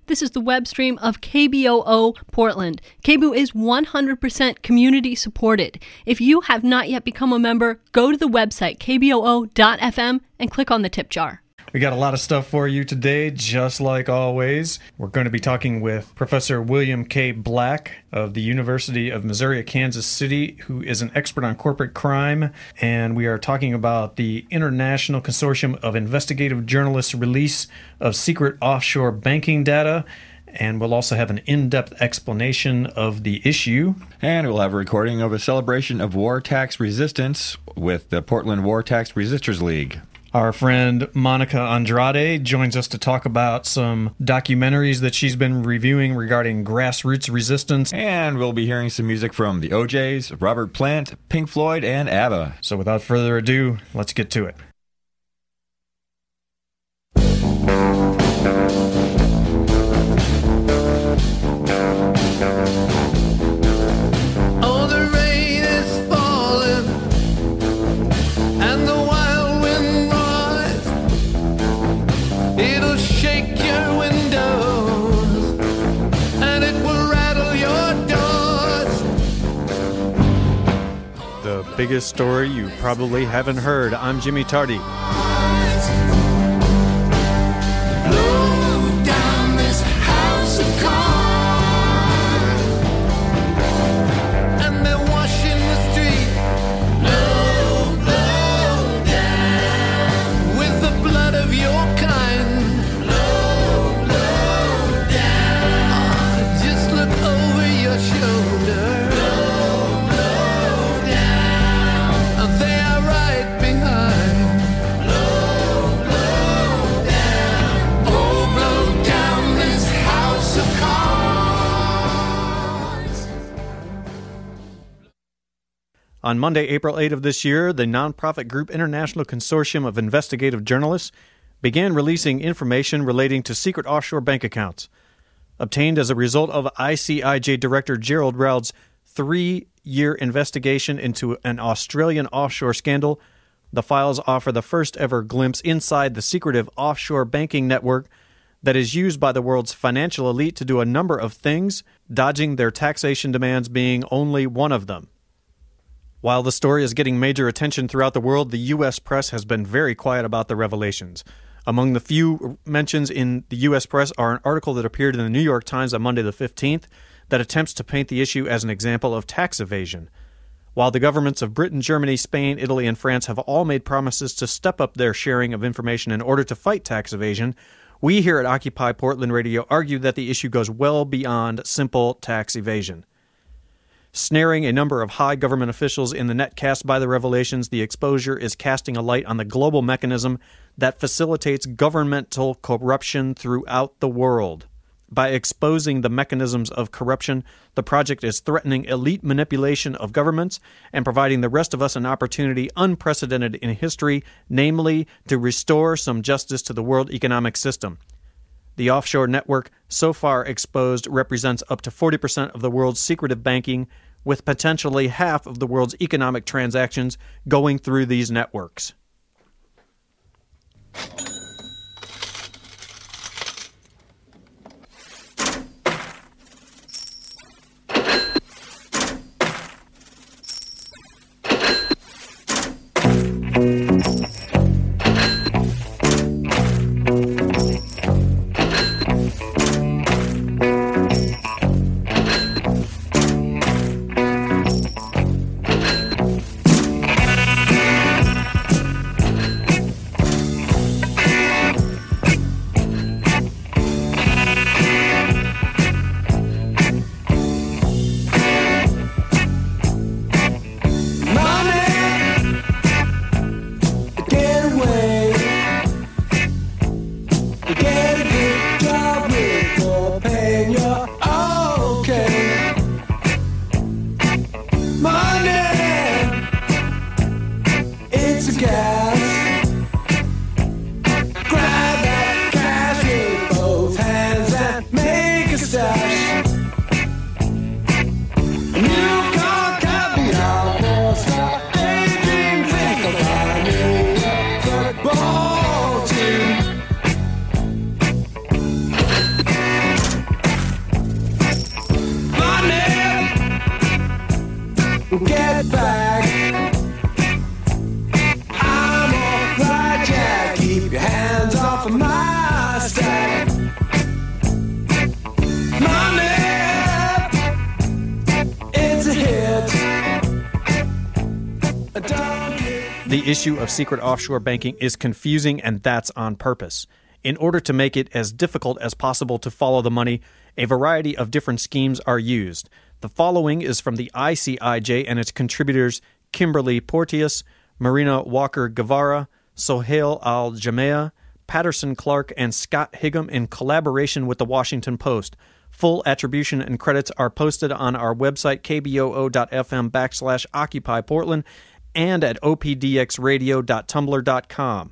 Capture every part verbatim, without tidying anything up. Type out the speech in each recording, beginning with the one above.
This is the web stream of K B O O Portland. K B O O is one hundred percent community supported. If you have not yet become a member, go to the website k b o o dot f m and click on the tip jar. We got a lot of stuff for you today, just like always. We're going to be talking with Professor William K. Black of the University of Missouri at Kansas City, who is an expert on corporate crime. And we are talking about the International Consortium of Investigative Journalists' release of secret offshore banking data. And we'll also have an in-depth explanation of the issue. And we'll have a recording of a celebration of war tax resistance with the Portland War Tax Resisters League. Our friend Monica Andrade joins us to talk about some documentaries that she's been reviewing regarding grassroots resistance. And we'll be hearing some music from the O Js, Robert Plant, Pink Floyd, and ABBA. So without further ado, let's get to it. Biggest story you probably haven't heard. I'm Jimmy Tardy. On Monday, April eighth of this year, the nonprofit group International Consortium of Investigative Journalists began releasing information relating to secret offshore bank accounts. Obtained as a result of I C I J Director Gerald Raud's three-year investigation into an Australian offshore scandal, the files offer the first-ever glimpse inside the secretive offshore banking network that is used by the world's financial elite to do a number of things, dodging their taxation demands being only one of them. While the story is getting major attention throughout the world, the U S press has been very quiet about the revelations. Among the few mentions in the U S press are an article that appeared in the New York Times on Monday the fifteenth that attempts to paint the issue as an example of tax evasion. While the governments of Britain, Germany, Spain, Italy, and France have all made promises to step up their sharing of information in order to fight tax evasion, we here at Occupy Portland Radio argue that the issue goes well beyond simple tax evasion. Snaring a number of high government officials in the net cast by the revelations, the exposure is casting a light on the global mechanism that facilitates governmental corruption throughout the world. By exposing the mechanisms of corruption, the project is threatening elite manipulation of governments and providing the rest of us an opportunity unprecedented in history, namely to restore some justice to the world economic system. The offshore network so far exposed represents up to forty percent of the world's secretive banking, with potentially half of the world's economic transactions going through these networks. The issue of secret offshore banking is confusing, and that's on purpose. In order to make it as difficult as possible to follow the money, a variety of different schemes are used. The following is from the I C I J and its contributors Kimberly Porteous, Marina Walker Guevara, Sohail Al-Jamea, Patterson Clark, and Scott Higham in collaboration with the Washington Post. Full attribution and credits are posted on our website, k b o o dot f m backslash Occupy Portland, and at o p d x radio dot tumblr dot com.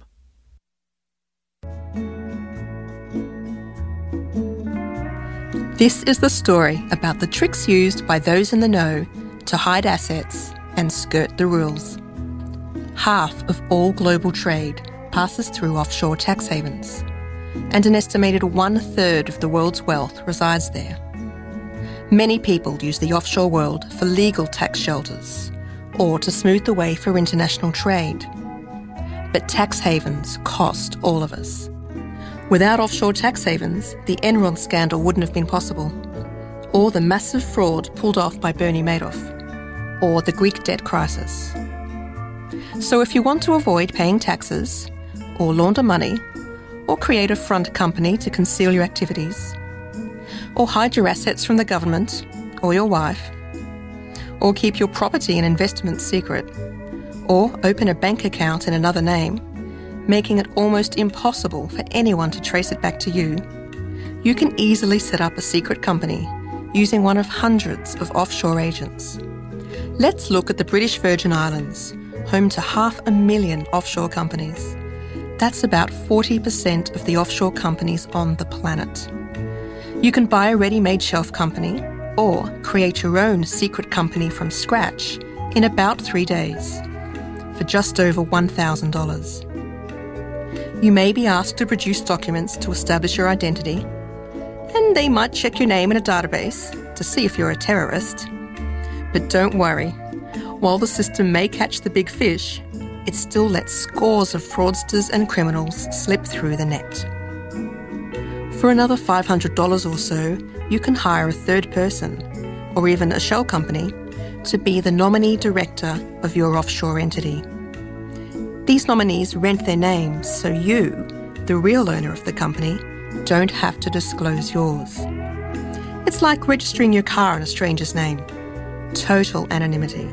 This is the story about the tricks used by those in the know to hide assets and skirt the rules. Half of all global trade passes through offshore tax havens, and an estimated one-third of the world's wealth resides there. Many people use the offshore world for legal tax shelters or to smooth the way for international trade. But tax havens cost all of us. Without offshore tax havens, the Enron scandal wouldn't have been possible, or the massive fraud pulled off by Bernie Madoff, or the Greek debt crisis. So if you want to avoid paying taxes, or launder money, or create a front company to conceal your activities, or hide your assets from the government or your wife, or keep your property and investments secret, or open a bank account in another name, making it almost impossible for anyone to trace it back to you, you can easily set up a secret company using one of hundreds of offshore agents. Let's look at the British Virgin Islands, home to half a million offshore companies. That's about forty percent of the offshore companies on the planet. You can buy a ready-made shelf company or create your own secret company from scratch in about three days for just over one thousand dollars. You may be asked to produce documents to establish your identity, and they might check your name in a database to see if you're a terrorist. But don't worry, while the system may catch the big fish, it still lets scores of fraudsters and criminals slip through the net. For another five hundred dollars or so, you can hire a third person, or even a shell company, to be the nominee director of your offshore entity. These nominees rent their names so you, the real owner of the company, don't have to disclose yours. It's like registering your car in a stranger's name. Total anonymity.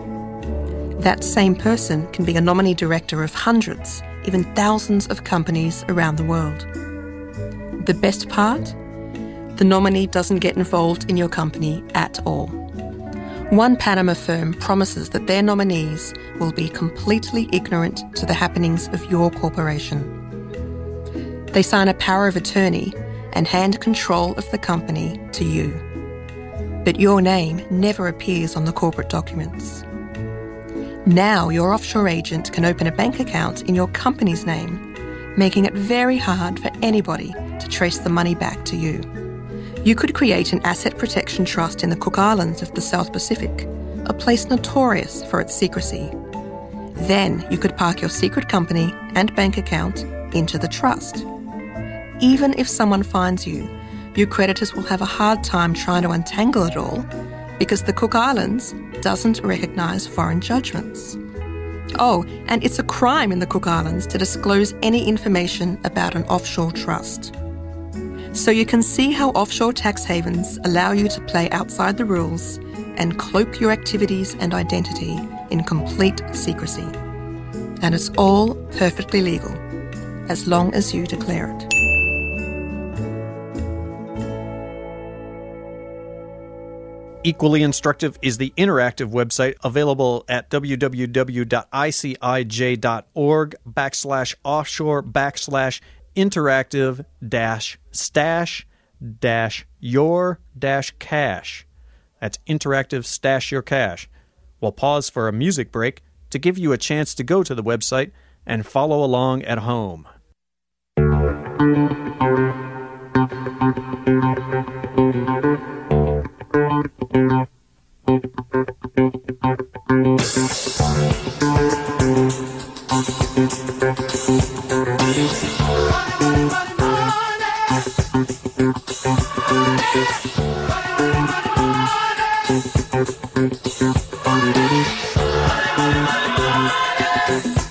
That same person can be a nominee director of hundreds, even thousands of companies around the world. The best part? The nominee doesn't get involved in your company at all. One Panama firm promises that their nominees will be completely ignorant to the happenings of your corporation. They sign a power of attorney and hand control of the company to you. But your name never appears on the corporate documents. Now your offshore agent can open a bank account in your company's name, making it very hard for anybody to trace the money back to you. You could create an asset protection trust in the Cook Islands of the South Pacific, a place notorious for its secrecy. Then you could park your secret company and bank account into the trust. Even if someone finds you, your creditors will have a hard time trying to untangle it all because the Cook Islands doesn't recognise foreign judgments. Oh, and it's a crime in the Cook Islands to disclose any information about an offshore trust. So you can see how offshore tax havens allow you to play outside the rules and cloak your activities and identity in complete secrecy. And it's all perfectly legal, as long as you declare it. Equally instructive is the interactive website available at www.icij.org backslash offshore backslash interactive dash stash dash your dash cash. That's interactive stash your cash. We'll pause for a music break to give you a chance to go to the website and follow along at home. Money, money, money.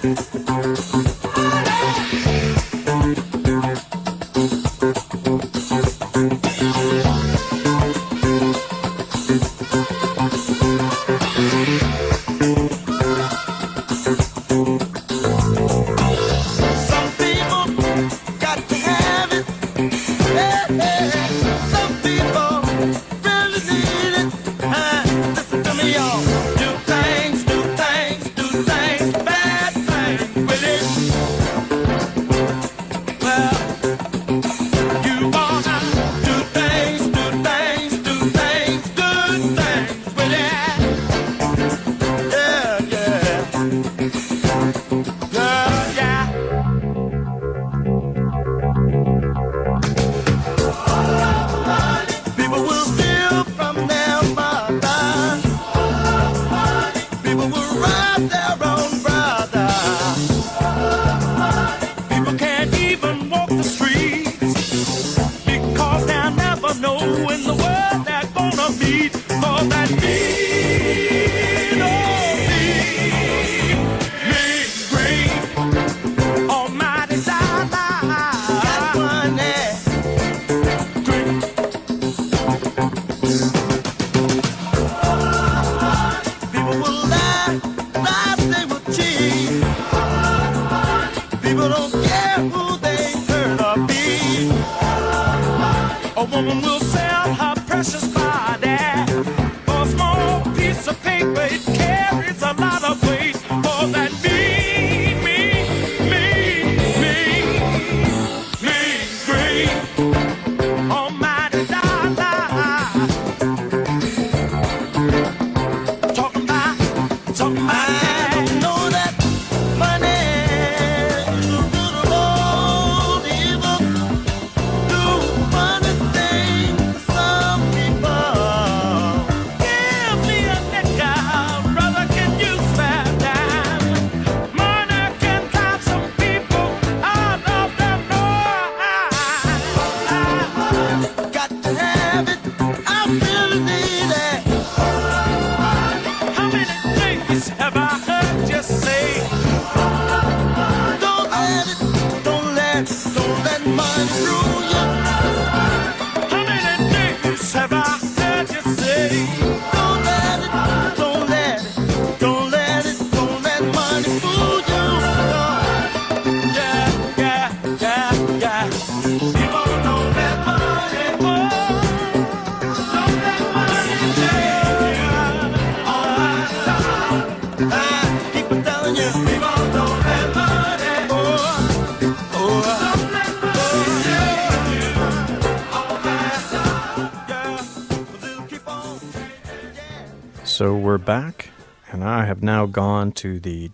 So we're back, and I have now gone to the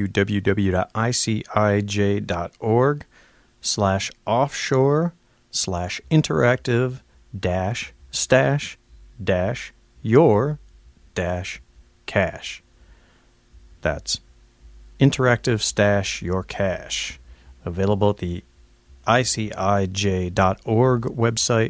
www.icij.org slash offshore slash interactive dash stash dash your dash cash. That's interactive stash your cash. Available at the I C I J dot org website.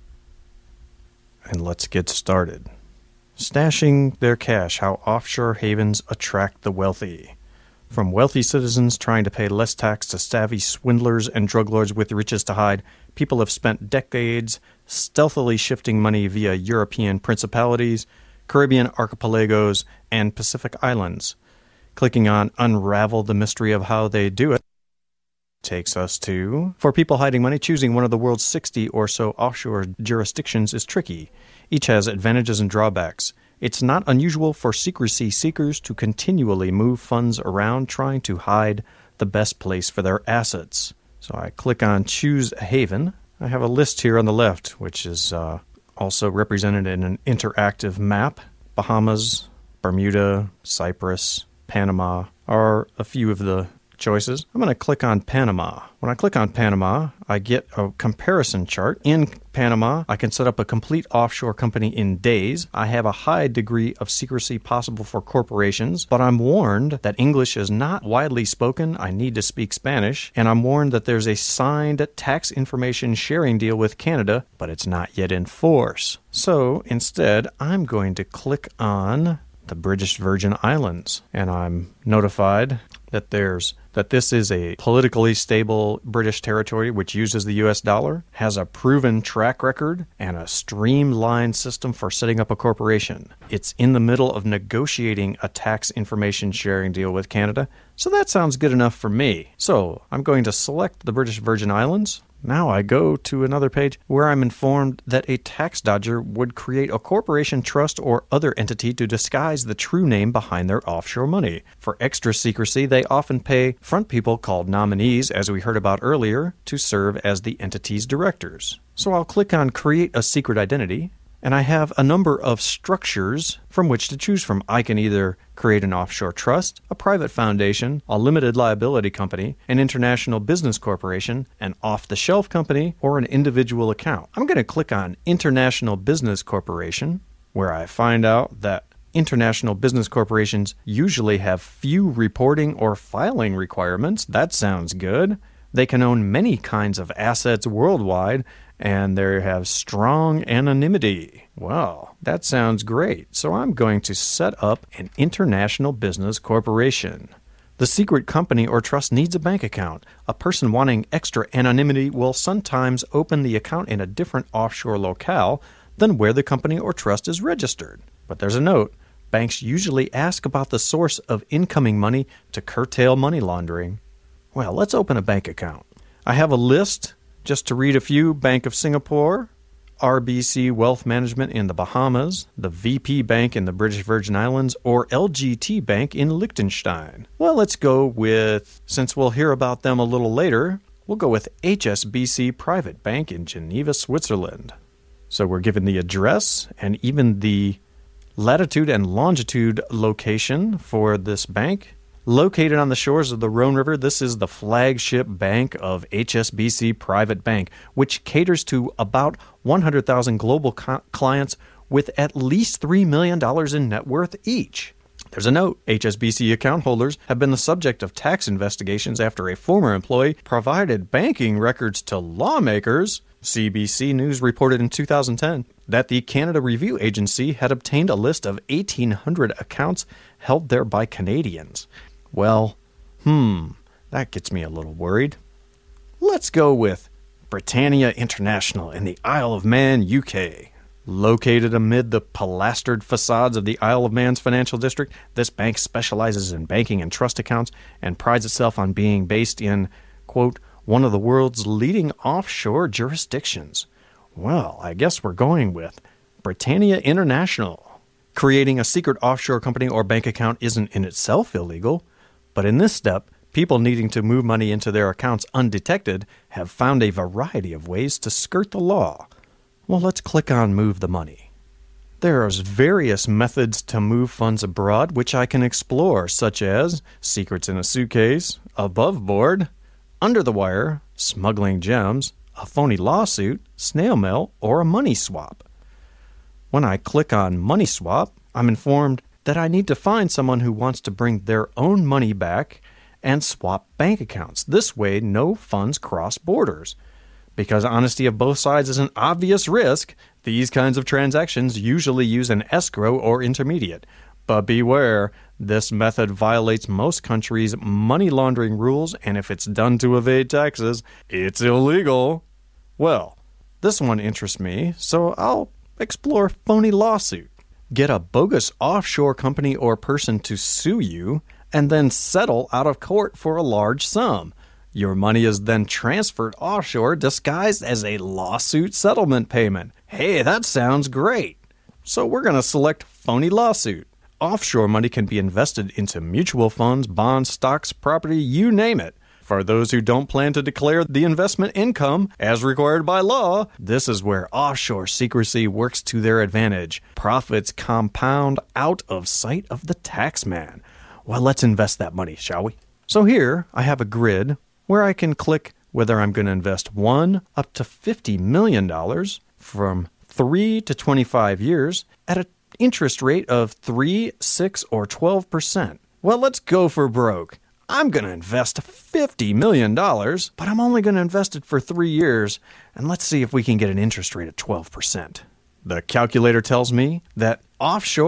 And let's get started. Stashing their cash, how offshore havens attract the wealthy. From wealthy citizens trying to pay less tax to savvy swindlers and drug lords with riches to hide, people have spent decades stealthily shifting money via European principalities, Caribbean archipelagos, and Pacific islands. Clicking on Unravel the Mystery of How They Do It takes us to, for people hiding money, choosing one of the world's sixty or so offshore jurisdictions is tricky. Each has advantages and drawbacks. It's not unusual for secrecy seekers to continually move funds around trying to hide the best place for their assets. So I click on Choose a Haven. I have a list here on the left, which is uh, also represented in an interactive map. Bahamas, Bermuda, Cyprus, Panama are a few of the choices. I'm going to click on Panama. When I click on Panama, I get a comparison chart. In Panama, I can set up a complete offshore company in days. I have a high degree of secrecy possible for corporations, but I'm warned that English is not widely spoken. I need to speak Spanish, and I'm warned that there's a signed tax information sharing deal with Canada, but it's not yet in force. So instead, I'm going to click on the British Virgin Islands, and I'm notified that there's that this is a politically stable British territory which uses the U S dollar, has a proven track record, and a streamlined system for setting up a corporation. It's in the middle of negotiating a tax information sharing deal with Canada, so that sounds good enough for me. So I'm going to select the British Virgin Islands. Now I go to another page where I'm informed that a tax dodger would create a corporation, trust, or other entity to disguise the true name behind their offshore money. For extra secrecy, they often pay front people called nominees, as we heard about earlier, to serve as the entity's directors. So I'll click on Create a Secret Identity, and I have a number of structures from which to choose from. I can either create an offshore trust, a private foundation, a limited liability company, an international business corporation, an off-the-shelf company, or an individual account. I'm going to click on International Business Corporation, where I find out that international business corporations usually have few reporting or filing requirements. That sounds good. They can own many kinds of assets worldwide, and they have strong anonymity. Well, that sounds great. So I'm going to set up an international business corporation. The secret company or trust needs a bank account. A person wanting extra anonymity will sometimes open the account in a different offshore locale than where the company or trust is registered. But there's a note. Banks usually ask about the source of incoming money to curtail money laundering. Well, let's open a bank account. I have a list. Just to read a few: Bank of Singapore, R B C Wealth Management in the Bahamas, the V P Bank in the British Virgin Islands, or L G T Bank in Liechtenstein. Well, let's go with, since we'll hear about them a little later, we'll go with H S B C Private Bank in Geneva, Switzerland. So we're given the address and even the latitude and longitude location for this bank. Located on the shores of the Rhone River, this is the flagship bank of H S B C Private Bank, which caters to about one hundred thousand global co- clients with at least three million dollars in net worth each. There's a note. H S B C account holders have been the subject of tax investigations after a former employee provided banking records to lawmakers. C B C News reported in two thousand ten that the Canada Review Agency had obtained a list of eighteen hundred accounts held there by Canadians. Well, hmm, that gets me a little worried. Let's go with Britannia International in the Isle of Man, U K. Located amid the pilastered facades of the Isle of Man's financial district, this bank specializes in banking and trust accounts and prides itself on being based in, quote, one of the world's leading offshore jurisdictions. Well, I guess we're going with Britannia International. Creating a secret offshore company or bank account isn't in itself illegal, but in this step, people needing to move money into their accounts undetected have found a variety of ways to skirt the law. Well, let's click on Move the Money. There's various methods to move funds abroad which I can explore, such as secrets in a suitcase, above board, under the wire, smuggling gems, a phony lawsuit, snail mail, or a money swap. When I click on Money Swap, I'm informed that I need to find someone who wants to bring their own money back and swap bank accounts. This way, no funds cross borders. Because honesty of both sides is an obvious risk, these kinds of transactions usually use an escrow or intermediate. But beware, this method violates most countries' money laundering rules, and if it's done to evade taxes, it's illegal. Well, this one interests me, so I'll explore phony lawsuit. Get a bogus offshore company or person to sue you, and then settle out of court for a large sum. Your money is then transferred offshore disguised as a lawsuit settlement payment. Hey, that sounds great. So we're going to select phony lawsuit. Offshore money can be invested into mutual funds, bonds, stocks, property, you name it. For those who don't plan to declare the investment income as required by law, this is where offshore secrecy works to their advantage. Profits compound out of sight of the taxman. Well, let's invest that money, shall we? So here I have a grid where I can click whether I'm going to invest one up to fifty million dollars from three to twenty-five years at an interest rate of three, six, or twelve percent. Well, let's go for broke. I'm going to invest fifty million dollars, but I'm only going to invest it for three years, and let's see if we can get an interest rate of twelve percent. The calculator tells me that offshore,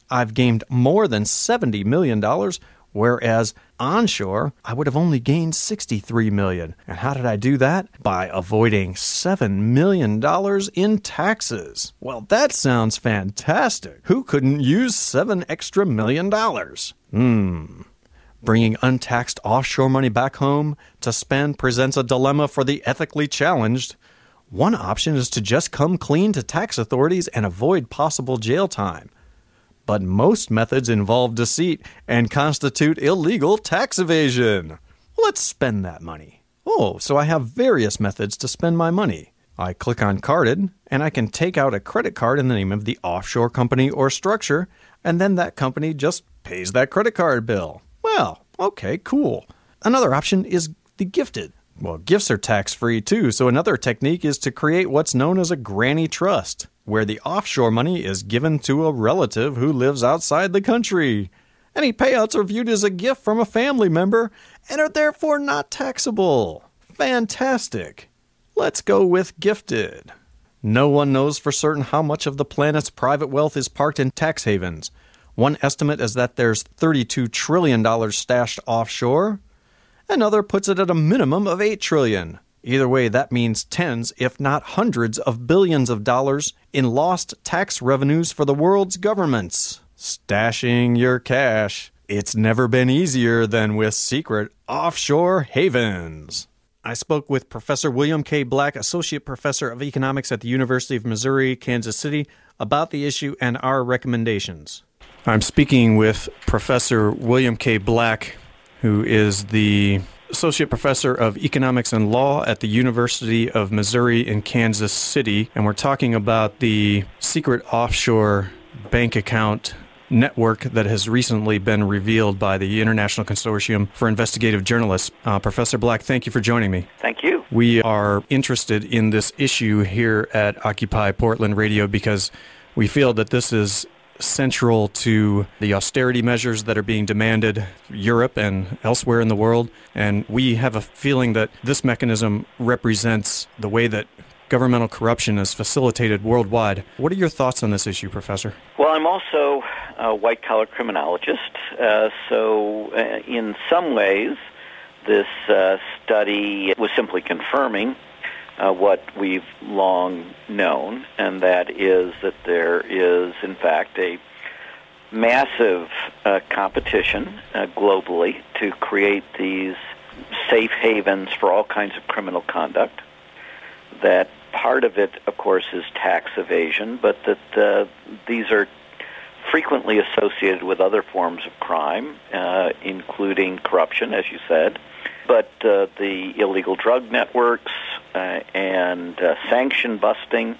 I've gained more than seventy million dollars, whereas onshore, I would have only gained sixty-three million dollars. And how did I do that? By avoiding seven million dollars in taxes. Well, that sounds fantastic. Who couldn't use seven extra million dollars? Hmm. Bringing untaxed offshore money back home to spend presents a dilemma for the ethically challenged. One option is to just come clean to tax authorities and avoid possible jail time. But most methods involve deceit and constitute illegal tax evasion. Let's spend that money. Oh, so I have various methods to spend my money. I click on Carded, and I can take out a credit card in the name of the offshore company or structure, and then that company just pays that credit card bill. Well, okay, cool. Another option is the gifted. Well, gifts are tax-free too, so another technique is to create what's known as a granny trust, where the offshore money is given to a relative who lives outside the country. Any payouts are viewed as a gift from a family member and are therefore not taxable. Fantastic. Let's go with gifted. No one knows for certain how much of the planet's private wealth is parked in tax havens. One estimate is that there's thirty-two trillion dollars stashed offshore. Another puts it at a minimum of eight trillion dollars. Either way, that means tens, if not hundreds, of billions of dollars in lost tax revenues for the world's governments. Stashing your cash. It's never been easier than with secret offshore havens. I spoke with Professor William K. Black, Associate Professor of Economics at the University of Missouri, Kansas City, about the issue and our recommendations. I'm speaking with Professor William K. Black, who is the Associate Professor of Economics and Law at the University of Missouri in Kansas City, and we're talking about the secret offshore bank account network that has recently been revealed by the International Consortium for Investigative Journalists. Uh, Professor Black, thank you for joining me. Thank you. We are interested in this issue here at Occupy Portland Radio because we feel that this is central to the austerity measures that are being demanded in Europe and elsewhere in the world. And we have a feeling that this mechanism represents the way that governmental corruption is facilitated worldwide. What are your thoughts on this issue, Professor? Well, I'm also a white-collar criminologist, uh, so uh, in some ways this uh, study was simply confirming Uh, what we've long known, and that is that there is, in fact, a massive uh, competition uh, globally to create these safe havens for all kinds of criminal conduct. That part of it, of course, is tax evasion, but that uh, these are frequently associated with other forms of crime, uh, including corruption, as you said, but uh, the illegal drug networks uh, and uh, sanction busting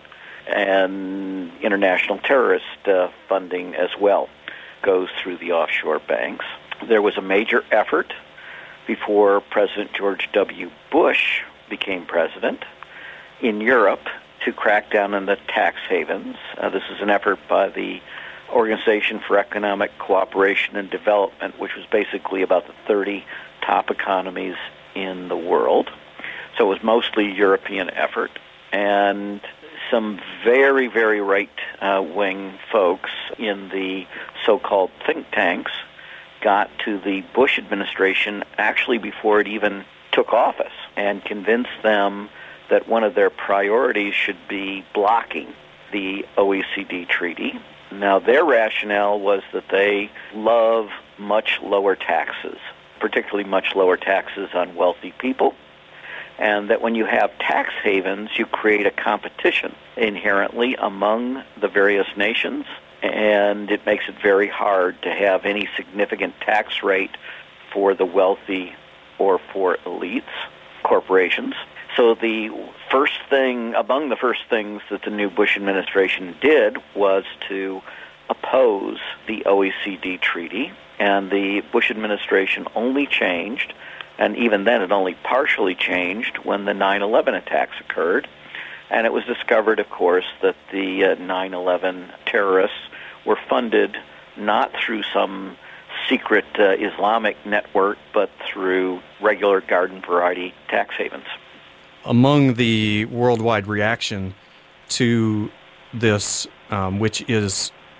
and international terrorist uh, funding as well goes through the offshore banks. There was a major effort before President George W. Bush became president in Europe to crack down on the tax havens. Uh, this is an effort by the Organization for Economic Cooperation and Development, which was basically about the thirty top economies in the world. So it was mostly a European effort. And some very, very right-wing uh, folks in the so-called think tanks got to the Bush administration actually before it even took office and convinced them that one of their priorities should be blocking the O E C D treaty. Now, their rationale was that they love much lower taxes, particularly much lower taxes on wealthy people, and that when you have tax havens, you create a competition inherently among the various nations, and it makes it very hard to have any significant tax rate for the wealthy or for elites, corporations. So the first thing, among the first things that the new Bush administration did was to oppose the O E C D treaty, and the Bush administration only changed, and even then it only partially changed when the nine eleven attacks occurred. And it was discovered, of course, that the uh, nine eleven terrorists were funded not through some secret uh, Islamic network, but through regular garden variety tax havens. Among the worldwide reaction to this, um, which is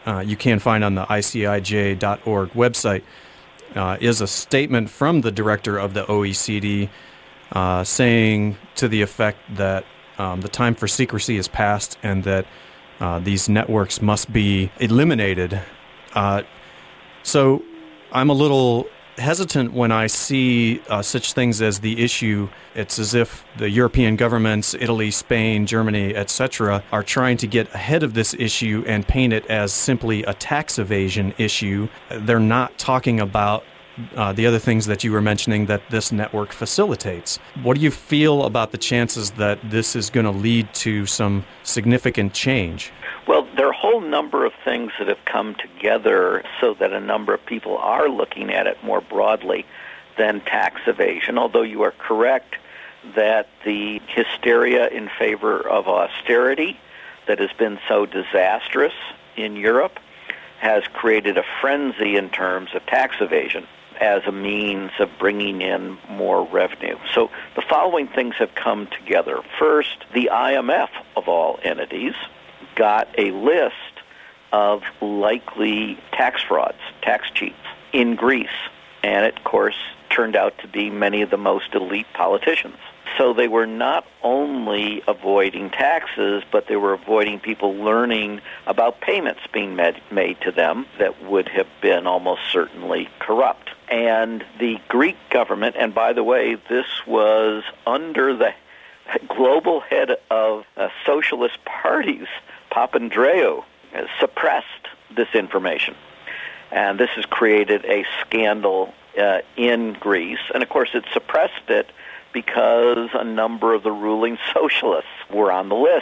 uh, you can find on the I C I J dot org website, uh, is a statement from the director of the O E C D uh, saying to the effect that um, the time for secrecy is past and that uh, these networks must be eliminated. Uh, so I'm a little hesitant when I see uh, such things as the issue. It's as if the European governments, Italy, Spain, Germany, et cetera, are trying to get ahead of this issue and paint it as simply a tax evasion issue. They're not talking about uh, the other things that you were mentioning that this network facilitates. What do you feel about the chances that this is going to lead to some significant change? Well, there are a whole number of things that have come together so that a number of people are looking at it more broadly than tax evasion, although you are correct that the hysteria in favor of austerity that has been so disastrous in Europe has created a frenzy in terms of tax evasion as a means of bringing in more revenue. So the following things have come together. First, the I M F, of all entities, got a list of likely tax frauds, tax cheats in Greece. And it, of course, turned out to be many of the most elite politicians. So they were not only avoiding taxes, but they were avoiding people learning about payments being made, made to them that would have been almost certainly corrupt. And the Greek government, and by the way, this was under the global head of uh, socialist parties, Papandreou, uh, suppressed this information. And this has created a scandal uh, in Greece. And, of course, it suppressed it because a number of the ruling socialists were on the list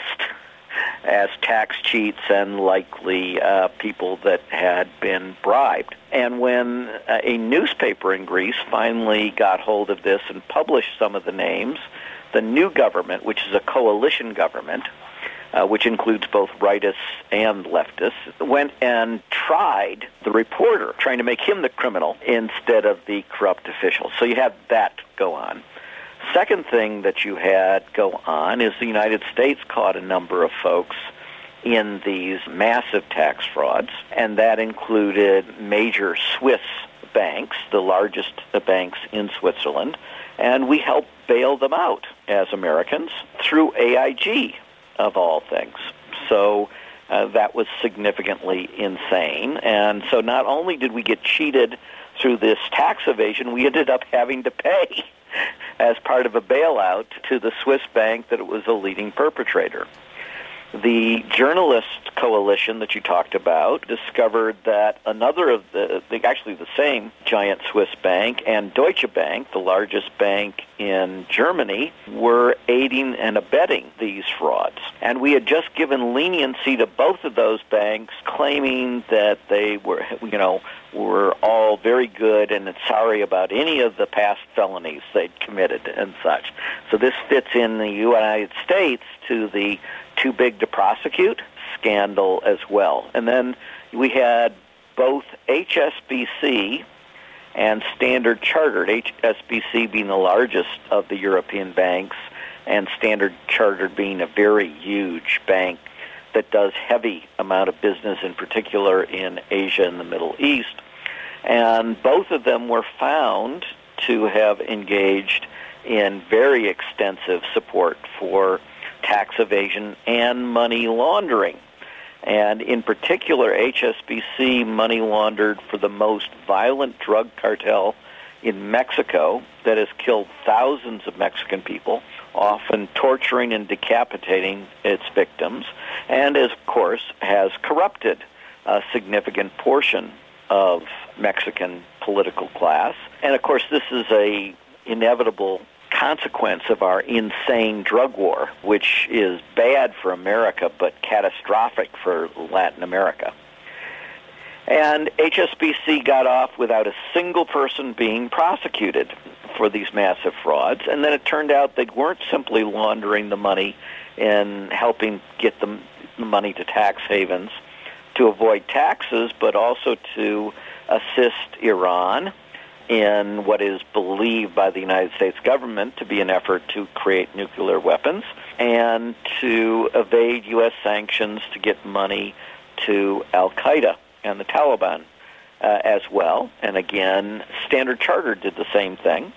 as tax cheats and likely uh, people that had been bribed. And when uh, a newspaper in Greece finally got hold of this and published some of the names, the new government, which is a coalition government, uh, which includes both rightists and leftists, went and tried the reporter, trying to make him the criminal instead of the corrupt official. So you had that go on. Second thing that you had go on is the United States caught a number of folks in these massive tax frauds, and that included major Swiss banks, the largest banks in Switzerland, and we helped bail them out as Americans through A I G, of all things. So uh, that was significantly insane. And so not only did we get cheated through this tax evasion, we ended up having to pay as part of a bailout to the Swiss bank that it was a leading perpetrator. The journalist coalition that you talked about discovered that another of the, actually the same giant Swiss bank and Deutsche Bank, the largest bank in Germany, were aiding and abetting these frauds. And we had just given leniency to both of those banks, claiming that they were, you know, were all very good and sorry about any of the past felonies they'd committed and such. So this fits in the United States to the too big to prosecute scandal as well. And then we had both H S B C and Standard Chartered, H S B C being the largest of the European banks, and Standard Chartered being a very huge bank that does heavy amount of business, in particular in Asia and the Middle East. And both of them were found to have engaged in very extensive support for tax evasion and money laundering. And in particular, H S B C money laundered for the most violent drug cartel in Mexico that has killed thousands of Mexican people, often torturing and decapitating its victims, and, of course, has corrupted a significant portion of Mexican political class. And, of course, this is a inevitable consequence of our insane drug war, which is bad for America but catastrophic for Latin America. And H S B C got off without a single person being prosecuted for these massive frauds. And then it turned out they weren't simply laundering the money and helping get the money to tax havens to avoid taxes, but also to assist Iran in what is believed by the United States government to be an effort to create nuclear weapons, and to evade U S sanctions to get money to Al-Qaeda and the Taliban uh, as well. And again, Standard Chartered did the same thing.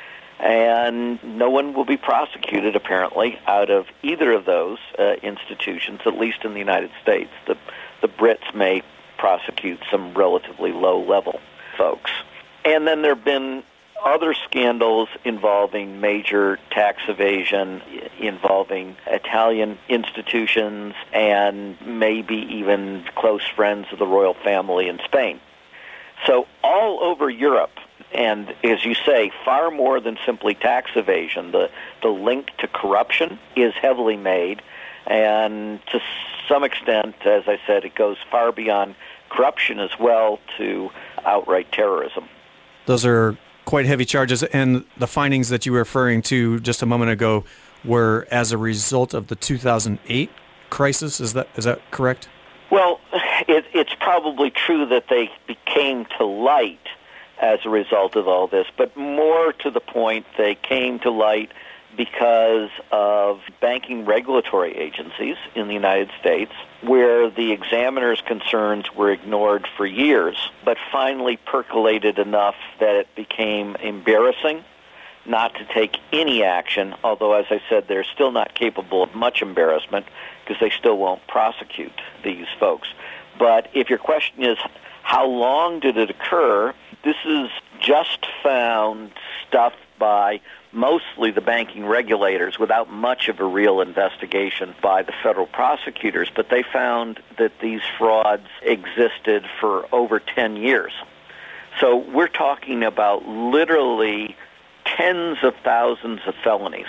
And no one will be prosecuted, apparently, out of either of those uh, institutions, at least in the United States. The, the Brits may prosecute some relatively low-level folks. And then there have been other scandals involving major tax evasion, involving Italian institutions, and maybe even close friends of the royal family in Spain. So all over Europe, and as you say, far more than simply tax evasion, the, the link to corruption is heavily made, and to some extent, as I said, it goes far beyond corruption as well to outright terrorism. Those are quite heavy charges, and the findings that you were referring to just a moment ago were as a result of the two thousand eight crisis. Is that is that correct? Well, it, it's probably true that they came to light as a result of all this, but more to the point, they came to light because of banking regulatory agencies in the United States, where the examiner's concerns were ignored for years, but finally percolated enough that it became embarrassing not to take any action, although, as I said, they're still not capable of much embarrassment because they still won't prosecute these folks. But if your question is, how long did it occur, this is just found stuff by mostly the banking regulators without much of a real investigation by the federal prosecutors, but they found that these frauds existed for over ten years. So we're talking about literally tens of thousands of felonies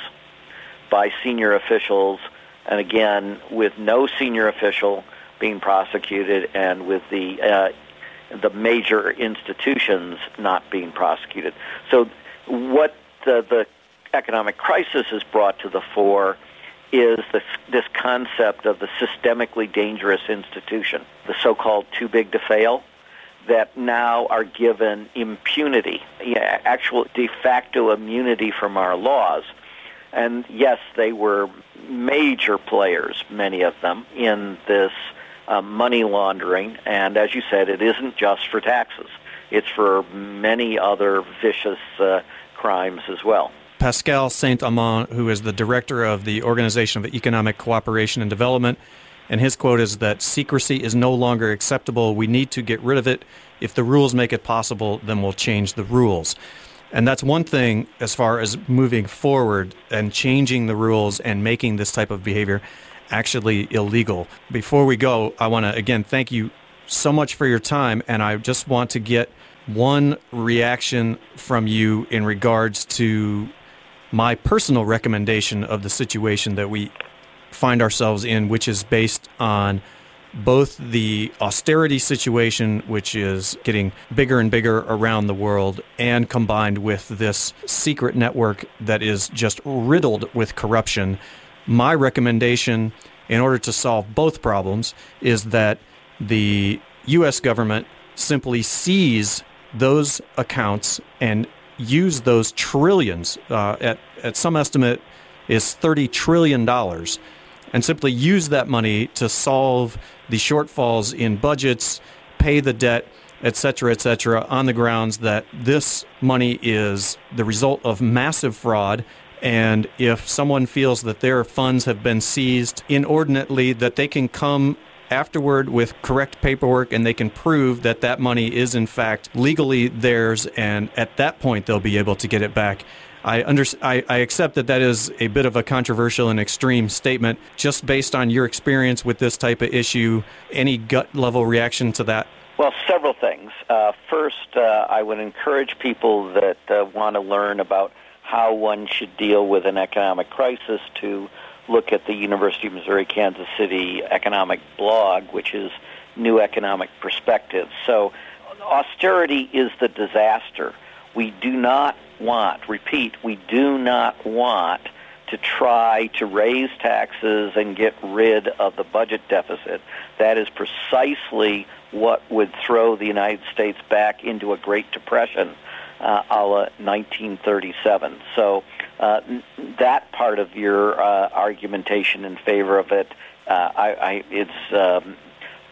by senior officials, and again, with no senior official being prosecuted and with the uh, the major institutions not being prosecuted. So what the, the economic crisis has brought to the fore is this, this concept of the systemically dangerous institution, the so-called too big to fail, that now are given impunity, actual de facto immunity from our laws. And yes, they were major players, many of them, in this uh, money laundering. And as you said, it isn't just for taxes. It's for many other vicious uh, crimes as well. Pascal Saint-Amand, who is the director of the Organization of Economic Cooperation and Development, and his quote is that secrecy is no longer acceptable. We need to get rid of it. If the rules make it possible, then we'll change the rules. And that's one thing as far as moving forward and changing the rules and making this type of behavior actually illegal. Before we go, I want to, again, thank you so much for your time, and I just want to get one reaction from you in regards to my personal recommendation of the situation that we find ourselves in, which is based on both the austerity situation, which is getting bigger and bigger around the world, and combined with this secret network that is just riddled with corruption. My recommendation, in order to solve both problems, is that the U S government simply seize those accounts and use those trillions, uh, at, at some estimate is thirty trillion dollars, and simply use that money to solve the shortfalls in budgets, pay the debt, et cetera, et cetera, on the grounds that this money is the result of massive fraud. And if someone feels that their funds have been seized inordinately, that they can come afterward with correct paperwork and they can prove that that money is in fact legally theirs, and at that point they'll be able to get it back. I, under, I, I accept that that is a bit of a controversial and extreme statement. Just based on your experience with this type of issue, any gut level reaction to that? Well, several things. Uh, first, uh, I would encourage people that uh, want to learn about how one should deal with an economic crisis to look at the University of Missouri Kansas City economic blog, which is New Economic Perspectives. So austerity is the disaster. We do not want, repeat, we do not want to try to raise taxes and get rid of the budget deficit. That is precisely what would throw the United States back into a Great Depression uh, a la nineteen thirty-seven. So uh, that part of your uh, argumentation in favor of it, uh, I, I, it's um,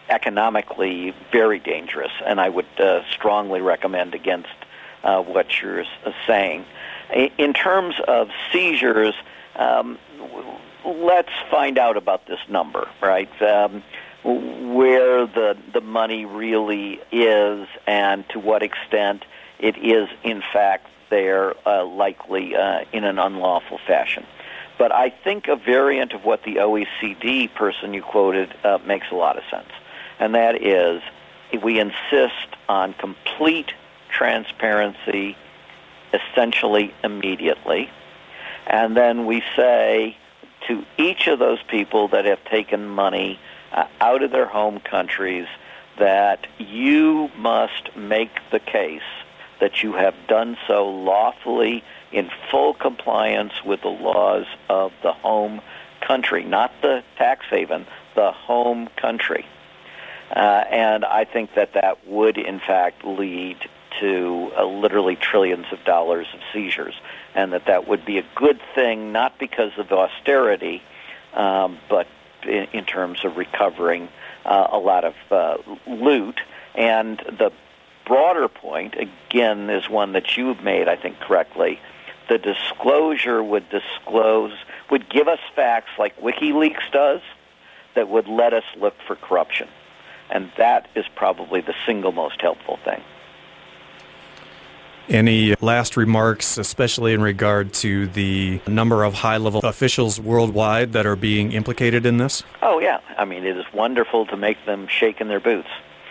economically very dangerous, and I would uh, strongly recommend against uh, what you're uh, saying. In terms of seizures, um, let's find out about this number, right? Um, where the the money really is, and to what extent it is, in fact, there, uh, likely uh, in an unlawful fashion. But I think a variant of what the O E C D person you quoted uh, makes a lot of sense, and that is we insist on complete transparency essentially immediately, and then we say to each of those people that have taken money uh, out of their home countries that you must make the case that you have done so lawfully in full compliance with the laws of the home country, not the tax haven, the home country. Uh, and I think that that would, in fact, lead to uh, literally trillions of dollars of seizures, and that that would be a good thing, not because of austerity, um, but in, in terms of recovering uh, a lot of uh, loot. And the broader point, again, is one that you've made, I think, correctly. The disclosure would disclose, would give us facts like WikiLeaks does that would let us look for corruption. And that is probably the single most helpful thing. Any last remarks, especially in regard to the number of high-level officials worldwide that are being implicated in this? Oh, yeah. I mean, it is wonderful to make them shake in their boots.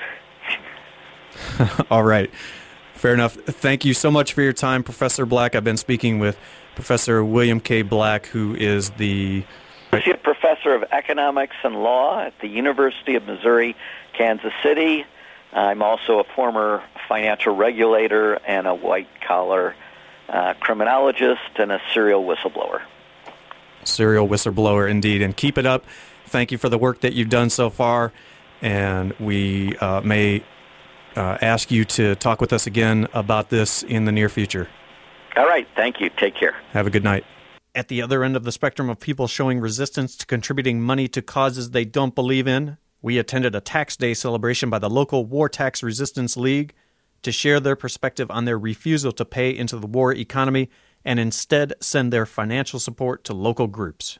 All right. Fair enough. Thank you so much for your time, Professor Black. I've been speaking with Professor William K. Black, who is the Associate Professor of Economics and Law at the University of Missouri, Kansas City. I'm also a former financial regulator and a white-collar uh, criminologist and a serial whistleblower. Serial whistleblower, indeed. And keep it up. Thank you for the work that you've done so far. And we uh, may uh, ask you to talk with us again about this in the near future. All right. Thank you. Take care. Have a good night. At the other end of the spectrum of people showing resistance to contributing money to causes they don't believe in, we attended a tax day celebration by the local War Tax Resistance League to share their perspective on their refusal to pay into the war economy and instead send their financial support to local groups.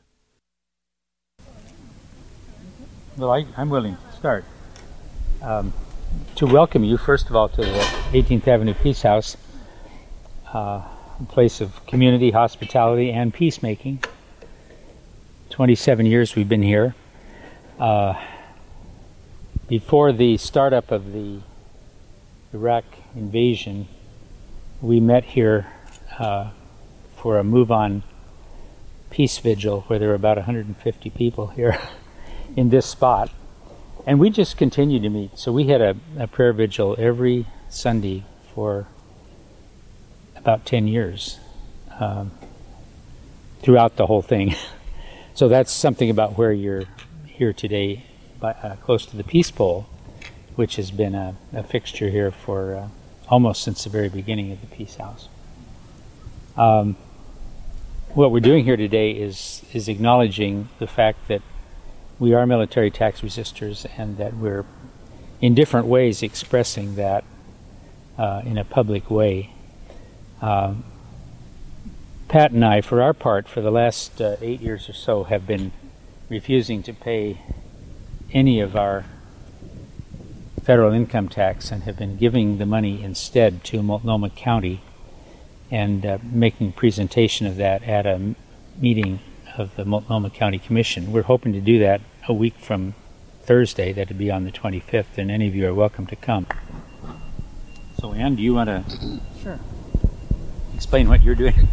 Well, I, I'm willing to start. Um, to welcome you, first of all, to the eighteenth Avenue Peace House, uh, a place of community, hospitality, and peacemaking. twenty-seven years we've been here. Uh, Before the startup of the Iraq invasion, we met here uh, for a move-on peace vigil where there were about one hundred fifty people here in this spot. And we just continued to meet. So we had a, a prayer vigil every Sunday for about ten years um, throughout the whole thing. So that's something about where you're here today. By, uh, close to the Peace Pole, which has been a, a fixture here for uh, almost since the very beginning of the Peace House. Um, what we're doing here today is is acknowledging the fact that we are military tax resistors and that we're in different ways expressing that uh, in a public way. Um, Pat and I, for our part, for the last uh, eight years or so, have been refusing to pay any of our federal income tax and have been giving the money instead to Multnomah County and uh, making presentation of that at a m- meeting of the Multnomah County Commission. We're hoping to do that a week from Thursday. That would be on the twenty-fifth, and any of you are welcome to come. So, Ann, do you want to sure. explain what you're doing?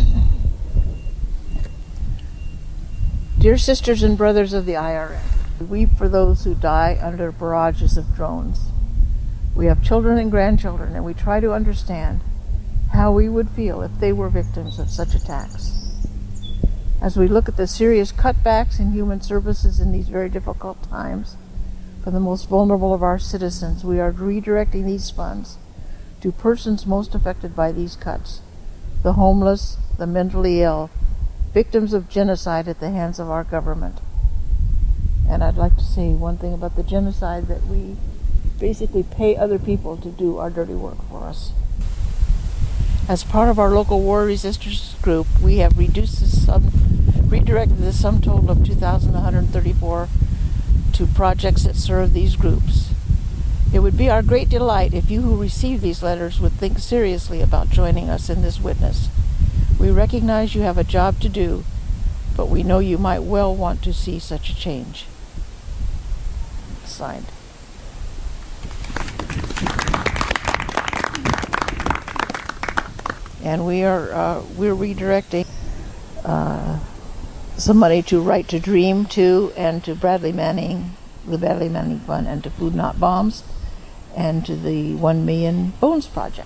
Dear sisters and brothers of the I R S, we weep for those who die under barrages of drones. We have children and grandchildren, and we try to understand how we would feel if they were victims of such attacks. As we look at the serious cutbacks in human services in these very difficult times for the most vulnerable of our citizens, we are redirecting these funds to persons most affected by these cuts: the homeless, the mentally ill, victims of genocide at the hands of our government. And I'd like to say one thing about the genocide, that we basically pay other people to do our dirty work for us. As part of our local war resistors group, we have reduced the sum, redirected the sum total of two thousand one hundred thirty-four to projects that serve these groups. It would be our great delight if you who receive these letters would think seriously about joining us in this witness. We recognize you have a job to do, but we know you might well want to see such a change. Signed. And we are uh, we're redirecting uh, some money to Right to Dream to, and to Bradley Manning, the Bradley Manning Fund, and to Food Not Bombs, and to the One Million Bones Project.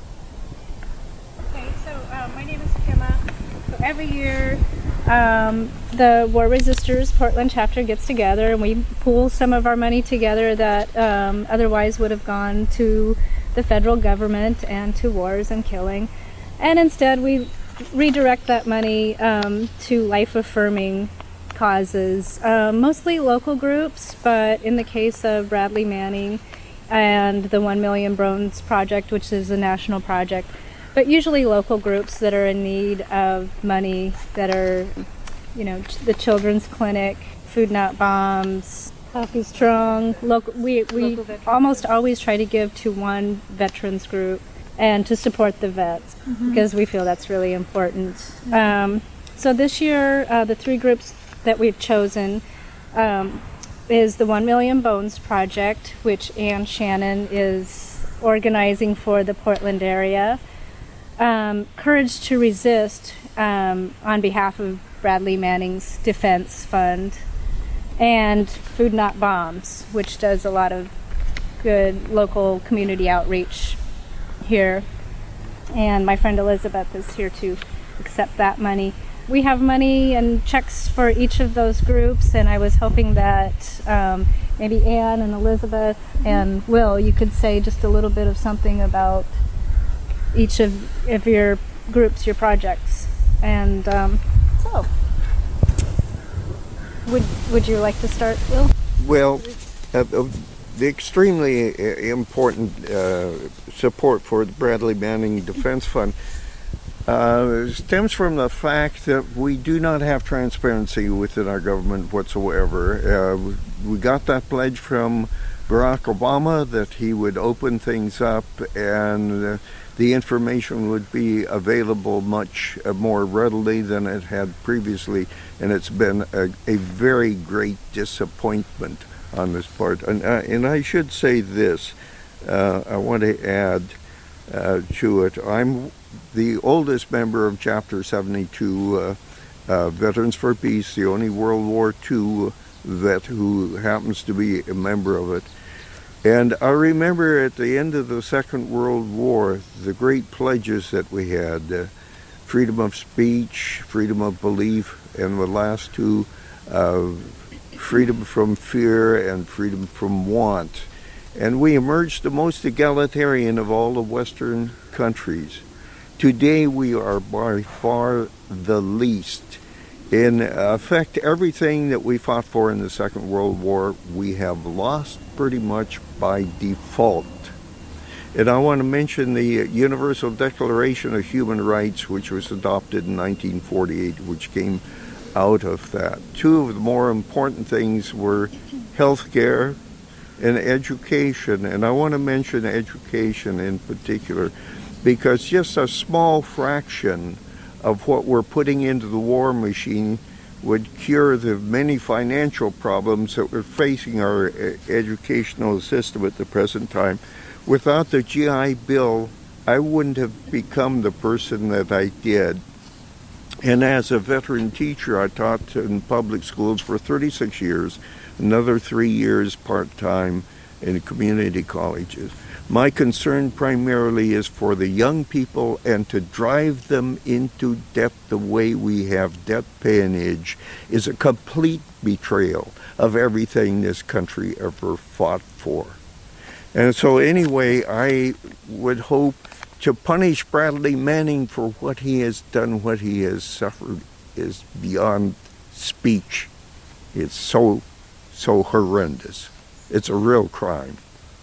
Okay, so uh, my name is Kima. So every year, um, the War Resistors Portland chapter gets together, and we pool some of our money together that um, otherwise would have gone to the federal government and to wars and killing. And instead, we redirect that money um, to life-affirming causes, uh, mostly local groups, but in the case of Bradley Manning and the One Million Bones Project, which is a national project, but usually local groups that are in need of money, that are, you know, the Children's Clinic, Food Not Bombs, Healthy Strong. Local, we we local almost always try to give to one veterans group and to support the vets, mm-hmm. because we feel that's really important. Mm-hmm. Um, so this year, uh, the three groups that we've chosen um, is the One Million Bones Project, which Ann Shannon is organizing for the Portland area. Um, Courage to Resist um, on behalf of Bradley Manning's Defense Fund, and Food Not Bombs, which does a lot of good local community outreach here. And my friend Elizabeth is here to accept that money. We have money and checks for each of those groups, and I was hoping that um, maybe Ann and Elizabeth and Will, you could say just a little bit of something about each of, of your groups, your projects. And um, so, would would you like to start, Will? Well, uh, the extremely important uh, support for the Bradley Manning Defense Fund uh, stems from the fact that we do not have transparency within our government whatsoever. Uh, we got that pledge from Barack Obama that he would open things up, and uh, the information would be available much uh, more readily than it had previously, and it's been a, a very great disappointment on this part. And, uh, and I should say this, uh, I want to add uh, to it. I'm the oldest member of Chapter seventy-two, uh, uh, Veterans for Peace, the only World War Two vet who happens to be a member of it. And I remember at the end of the Second World War, the great pledges that we had, uh, freedom of speech, freedom of belief, and the last two, uh, freedom from fear and freedom from want. And we emerged the most egalitarian of all the Western countries. Today we are by far the least. In effect, everything that we fought for in the Second World War, we have lost pretty much by default. And I want to mention the Universal Declaration of Human Rights, which was adopted in nineteen forty-eight, which came out of that. Two of the more important things were health care and education. And I want to mention education in particular, because just a small fraction of what we're putting into the war machine would cure the many financial problems that we're facing our educational system at the present time. Without the G I Bill, I wouldn't have become the person that I did. And as a veteran teacher, I taught in public schools for thirty-six years, another three years part-time in community colleges. My concern primarily is for the young people, and to drive them into debt the way we have debt peonage is a complete betrayal of everything this country ever fought for. And so anyway, I would hope to punish Bradley Manning for what he has done, what he has suffered, is beyond speech. It's so, so horrendous. It's a real crime.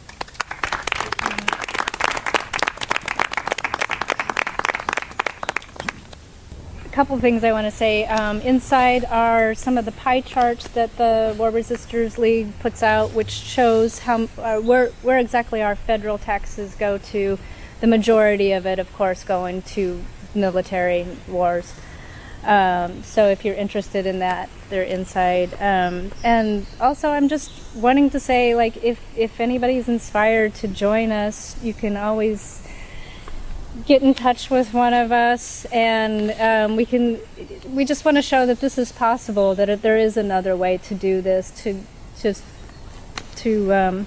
Couple things I want to say. Um, inside are some of the pie charts that the War Resisters League puts out, which shows how uh, where where exactly our federal taxes go to. The majority of it, of course, going to military wars. Um, so if you're interested in that, they're inside. Um, and also, I'm just wanting to say, like, if if anybody's inspired to join us, you can always get in touch with one of us, and um, we can we just want to show that this is possible, that it, there is another way to do this, to just to um,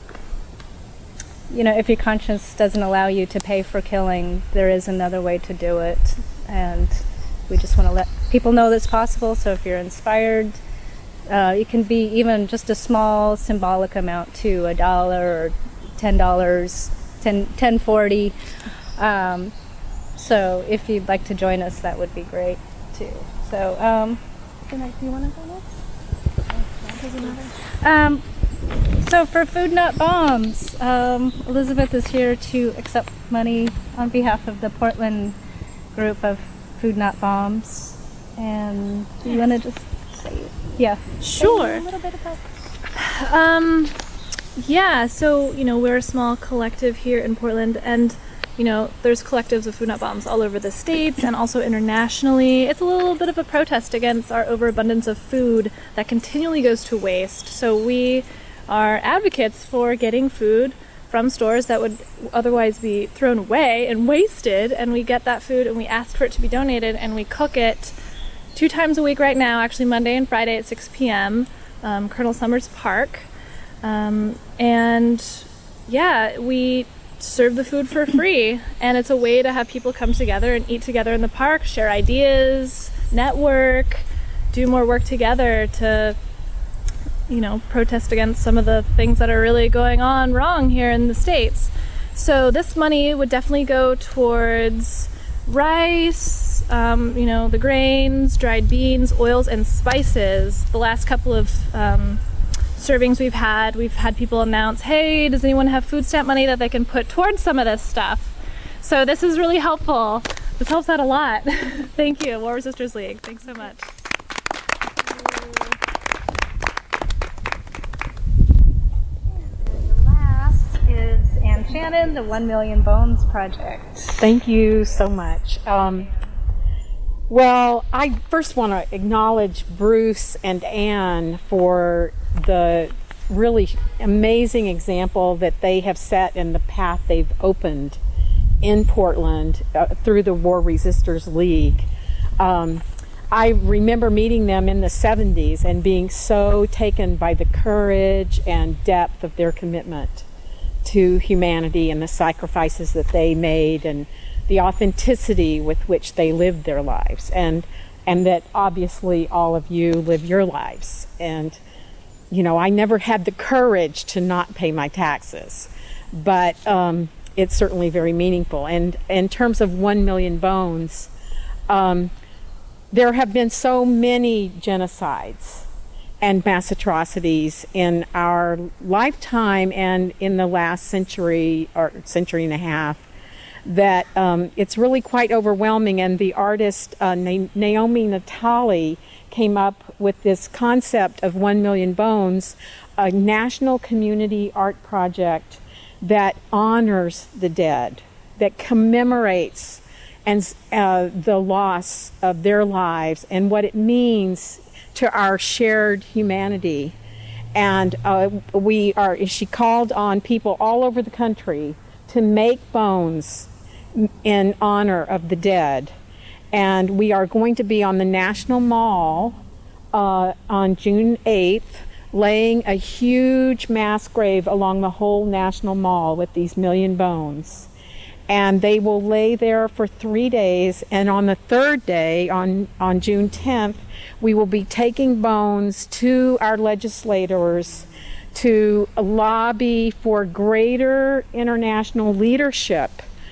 you know, if your conscience doesn't allow you to pay for killing, there is another way to do it, and we just want to let people know that's possible. So if you're inspired, uh, it can be even just a small symbolic amount too, a dollar or ten dollars, ten ten forty. Um, so if you'd like to join us, that would be great too. So, um, do you want to go next? Doesn't matter. Um, so for Food Not Bombs, um, Elizabeth is here to accept money on behalf of the Portland group of Food Not Bombs. And do you yes. want to just say it? Yeah. Sure. A little bit about um, yeah, so, you know, we're a small collective here in Portland, and you know, there's collectives of Food Not Bombs all over the states and also internationally. It's a little bit of a protest against our overabundance of food that continually goes to waste. So we are advocates for getting food from stores that would otherwise be thrown away and wasted, and we get that food and we ask for it to be donated, and we cook it two times a week right now, actually Monday and Friday at six p.m., um, Colonel Summers Park. Um, and yeah, we serve the food for free, and it's a way to have people come together and eat together in the park, share ideas, network, do more work together to, you know, protest against some of the things that are really going on wrong here in the States. So this money would definitely go towards rice, um, you know, the grains, dried beans, oils, and spices. The last couple of um, servings we've had, we've had people announce, hey, does anyone have food stamp money that they can put towards some of this stuff? So this is really helpful. This helps out a lot. Thank you, War Resisters League. Thanks so much. And the last is Ann Shannon, the One Million Bones Project. Thank you so much. Um, well, I first want to acknowledge Bruce and Ann for the really amazing example that they have set in the path they've opened in Portland uh, through the War Resisters League. Um, I remember meeting them in the seventies and being so taken by the courage and depth of their commitment to humanity and the sacrifices that they made and the authenticity with which they lived their lives, and and that obviously all of you live your lives. And you know, I never had the courage to not pay my taxes, but um, it's certainly very meaningful. And in terms of One Million Bones, um, there have been so many genocides and mass atrocities in our lifetime and in the last century or century and a half that um, it's really quite overwhelming. And the artist uh, Na- Naomi Natali came up with this concept of One Million Bones, a national community art project that honors the dead, that commemorates and uh, the loss of their lives and what it means to our shared humanity. And uh, we are, she called on people all over the country to make bones in honor of the dead. And we are going to be on the National Mall uh, on June eighth, laying a huge mass grave along the whole National Mall with these million bones. And they will lay there for three days. And on the third day, on, on June tenth, we will be taking bones to our legislators to lobby for greater international leadership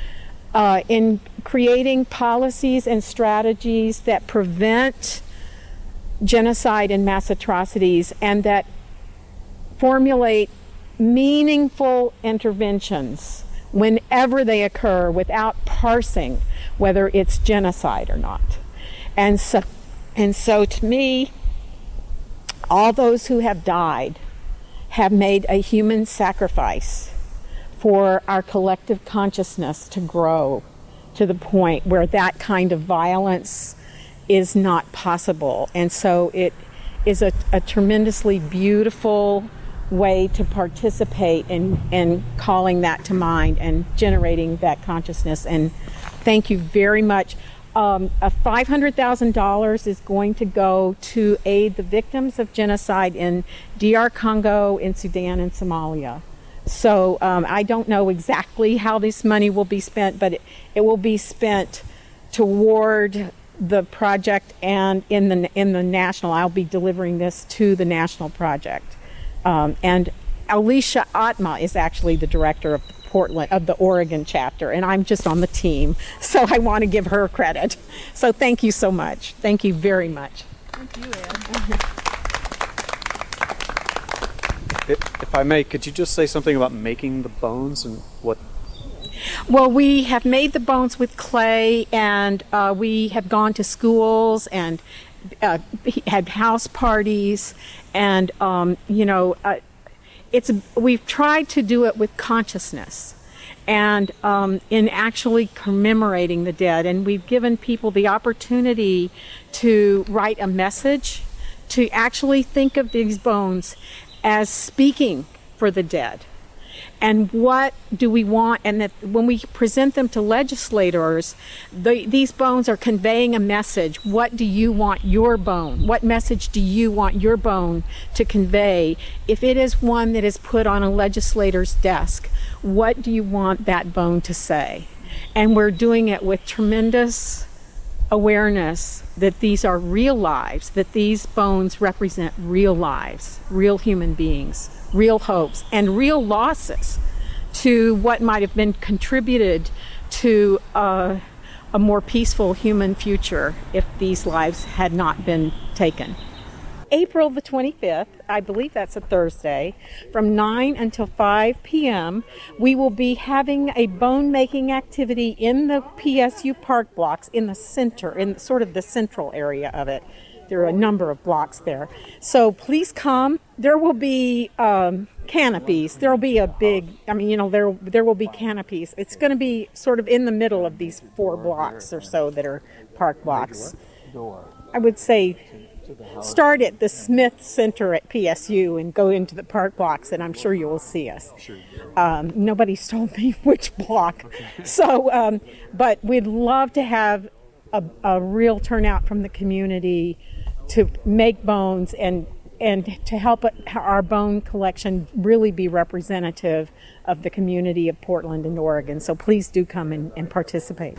Uh, in creating policies and strategies that prevent genocide and mass atrocities, and that formulate meaningful interventions whenever they occur without parsing whether it's genocide or not. And so, and so to me, all those who have died have made a human sacrifice for our collective consciousness to grow to the point where that kind of violence is not possible. And so it is a, a tremendously beautiful way to participate in, in calling that to mind and generating that consciousness. And thank you very much. Um, a five hundred thousand dollars is going to go to aid the victims of genocide in D R Congo, in Sudan, and Somalia. So um, I don't know exactly how this money will be spent, but it, it will be spent toward the project, and in the in the national, I'll be delivering this to the national project. Um, and Alicia Atma is actually the director of the Portland of the Oregon chapter, and I'm just on the team, so I want to give her credit. So thank you so much. Thank you very much. Thank you, Ann. If I may, could you just say something about making the bones and what? Well, we have made the bones with clay, and uh, we have gone to schools and uh, had house parties, and um, you know, uh, it's we've tried to do it with consciousness, and um, in actually commemorating the dead, and we've given people the opportunity to write a message, to actually think of these bones as speaking for the dead. And what do we want? And that when we present them to legislators, the, these bones are conveying a message. What do you want your bone? What message do you want your bone to convey? If it is one that is put on a legislator's desk, what do you want that bone to say? And we're doing it with tremendous awareness that these are real lives, that these bones represent real lives, real human beings, real hopes, and real losses to what might have been contributed to uh, a more peaceful human future if these lives had not been taken. April the twenty-fifth, I believe that's a Thursday, from nine until five p.m., we will be having a bone-making activity in the P S U park blocks in the center, in sort of the central area of it. There are a number of blocks there. So please come. There will be um, canopies. There will be a big, I mean, you know, there there will be canopies. It's going to be sort of in the middle of these four blocks or so that are park blocks. I would say start at the Smith Center at P S U and go into the park blocks, and I'm sure you will see us. Um, nobody's told me which block. So, um, but we'd love to have a, a real turnout from the community to make bones and and to help our bone collection really be representative of the community of Portland and Oregon. So please do come and, and participate.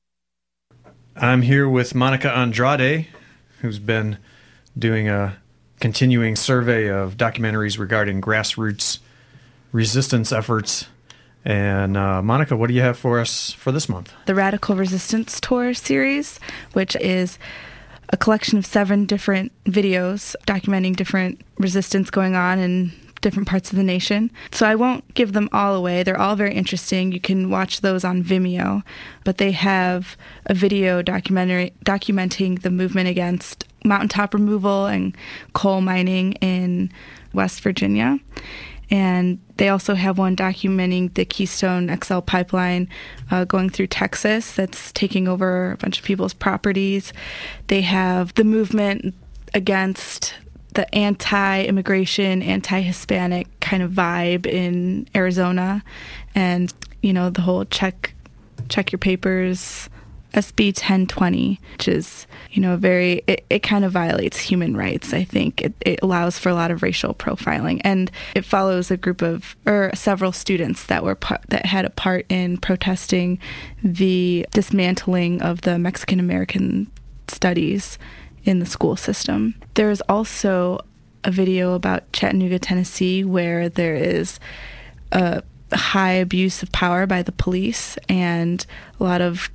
I'm here with Monica Andrade, who's been doing a continuing survey of documentaries regarding grassroots resistance efforts. And uh, Monica, what do you have for us for this month? The Radical Resistance Tour series, which is a collection of seven different videos documenting different resistance going on in different parts of the nation. So I won't give them all away. They're all very interesting. You can watch those on Vimeo. But they have a video documentary documenting the movement against mountaintop removal and coal mining in West Virginia. And they also have one documenting the Keystone X L pipeline uh, going through Texas that's taking over a bunch of people's properties. They have the movement against the anti-immigration, anti-Hispanic kind of vibe in Arizona. And, you know, the whole check check your papers, S B ten twenty, which is, you know, very, it, it kind of violates human rights, I think. It, it allows for a lot of racial profiling. And it follows a group of, or several students that were, that had a part in protesting the dismantling of the Mexican-American studies in the school system. There's also a video about Chattanooga, Tennessee, where there is a high abuse of power by the police and a lot of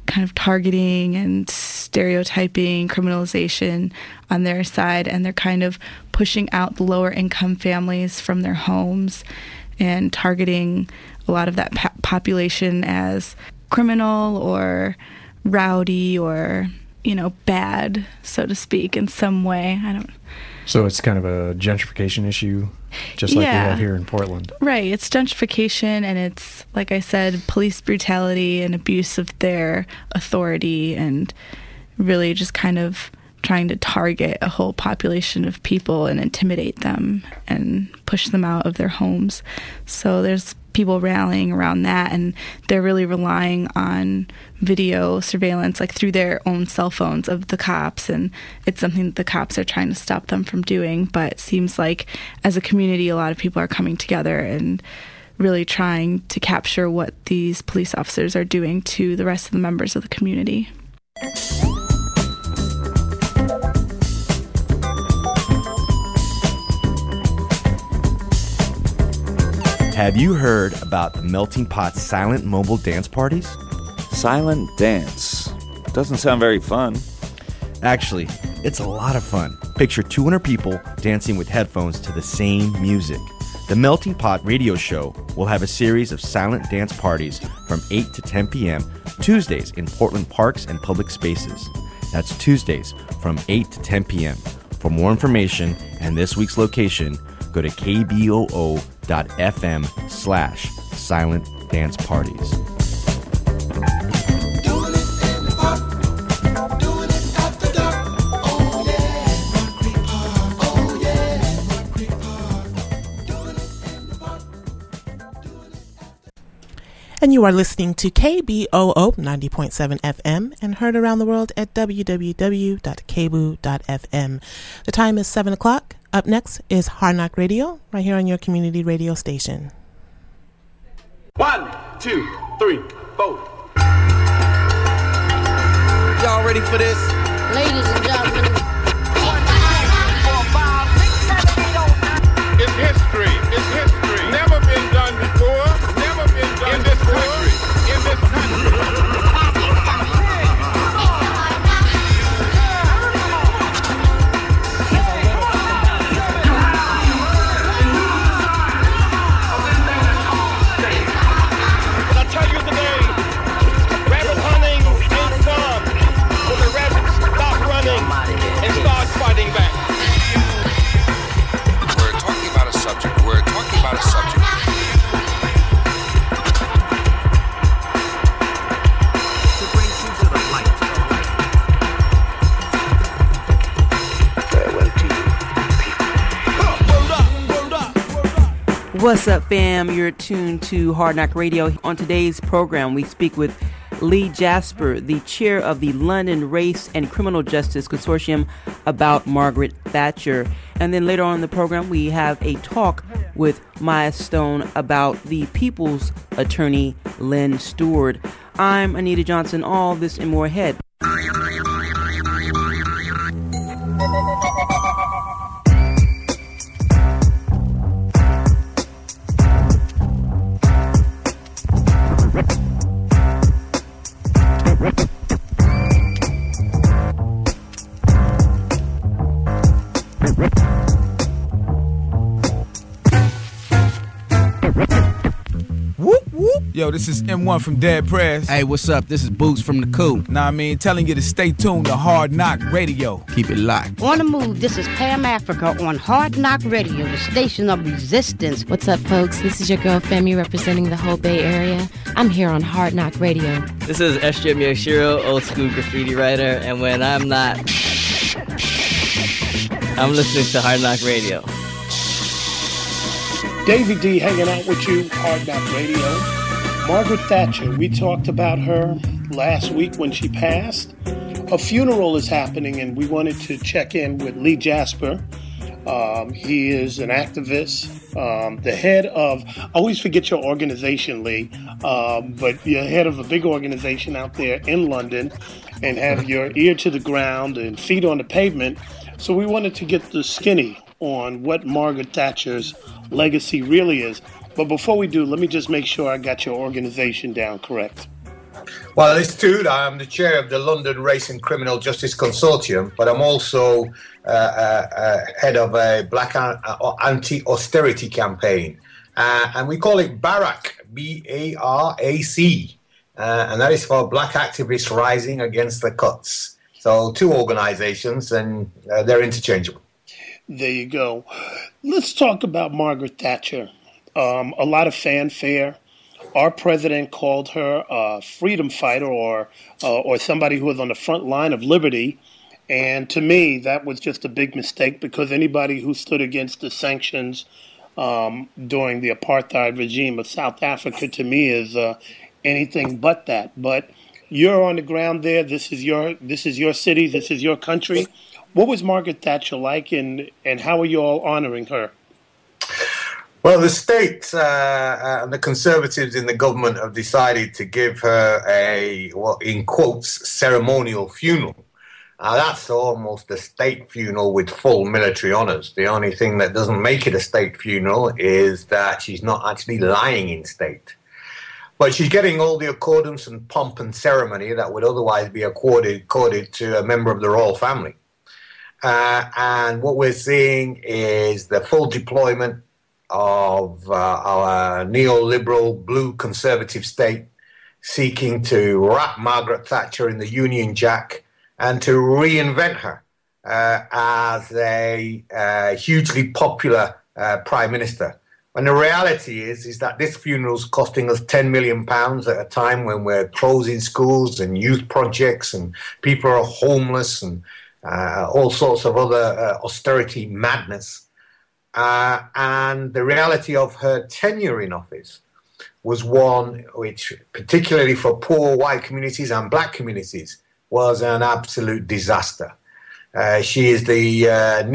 kind of targeting and stereotyping, criminalization on their side, and they're kind of pushing out the lower income families from their homes and targeting a lot of that po- population as criminal or rowdy or, you know, bad, so to speak, in some way. I don't. So it's kind of a gentrification issue, just like Yeah. we have here in Portland. Right. It's gentrification, and it's, like I said, police brutality and abuse of their authority, and really just kind of trying to target a whole population of people and intimidate them and push them out of their homes. So there's people rallying around that, and they're really relying on video surveillance, like through their own cell phones, of the cops, and it's something that the cops are trying to stop them from doing. But it seems like as a community, a lot of people are coming together and really trying to capture what these police officers are doing to the rest of the members of the community. Have you heard about the Melting Pot silent mobile dance parties? Silent dance? Doesn't sound very fun. Actually, it's a lot of fun. Picture two hundred people dancing with headphones to the same music. The Melting Pot radio show will have a series of silent dance parties from eight to ten p.m. Tuesdays in Portland parks and public spaces. That's Tuesdays from eight to ten p.m. For more information and this week's location, go to k b o o dot f m slash silent dance parties. And you are listening to K B O O ninety point seven F M and heard around the world at w w w dot k b o o dot f m. The time is seven o'clock. Up next is Hard Knock Radio, right here on your community radio station. One, two, three, four. Y'all ready for this? Ladies and gentlemen. It's history. It's history. Never been done before. Never been done in this country. In this country. What's up, fam? You're tuned to Hard Knock Radio. On today's program, we speak with Lee Jasper, the chair of the London Race and Criminal Justice Consortium, about Margaret Thatcher. And then later on in the program, we have a talk with Maya Stone about the People's Attorney, Len Stewart. I'm Anita Johnson. All this and more ahead. Yo, this is M one from Dead Press. Hey, what's up? This is Boots from The Coop. Nah, I mean, telling you to stay tuned to Hard Knock Radio. Keep it locked. On the move, this is Pam Africa on Hard Knock Radio, the station of resistance. What's up, folks? This is your girl, Femi, representing the whole Bay Area. I'm here on Hard Knock Radio. This is S J Miyashiro, old school graffiti writer, and when I'm not, I'm listening to Hard Knock Radio. Davey D hanging out with you, Hard Knock Radio. Margaret Thatcher, we talked about her last week when she passed. A funeral is happening, and we wanted to check in with Lee Jasper. Um, he is an activist, um, the head of, I always forget your organization, Lee, um, but you're head of a big organization out there in London and have your ear to the ground and feet on the pavement. So we wanted to get the skinny on what Margaret Thatcher's legacy really is. But before we do, let me just make sure I got your organization down correct. Well, it's true. I'm the chair of the London Race and Criminal Justice Consortium, but I'm also uh, uh, uh, head of a black anti-austerity campaign. Uh, and we call it BARAC, B A R A C. Uh, and that is for Black Activists Rising Against the Cuts. So two organizations, and uh, they're interchangeable. There you go. Let's talk about Margaret Thatcher. Um, a lot of fanfare. Our president called her a freedom fighter or uh, or somebody who was on the front line of liberty. And to me, that was just a big mistake, because anybody who stood against the sanctions um, during the apartheid regime of South Africa, to me, is uh, anything but that. But you're on the ground there. This is your this is your city. This is your country. What was Margaret Thatcher like, and, and how are you all honoring her? Well, the state uh, and the Conservatives in the government have decided to give her a, well, in quotes, ceremonial funeral. Uh, that's almost a state funeral with full military honours. The only thing that doesn't make it a state funeral is that she's not actually lying in state. But she's getting all the accordance and pomp and ceremony that would otherwise be accorded, accorded to a member of the royal family. Uh, and what we're seeing is the full deployment of uh, our neoliberal blue conservative state seeking to wrap Margaret Thatcher in the Union Jack and to reinvent her uh, as a uh, hugely popular uh, prime minister. And the reality is, is that this funeral's costing us ten million pounds at a time when we're closing schools and youth projects and people are homeless and uh, all sorts of other uh, austerity madness. Uh, and the reality of her tenure in office was one which, particularly for poor white communities and black communities, was an absolute disaster. Uh, she is the uh,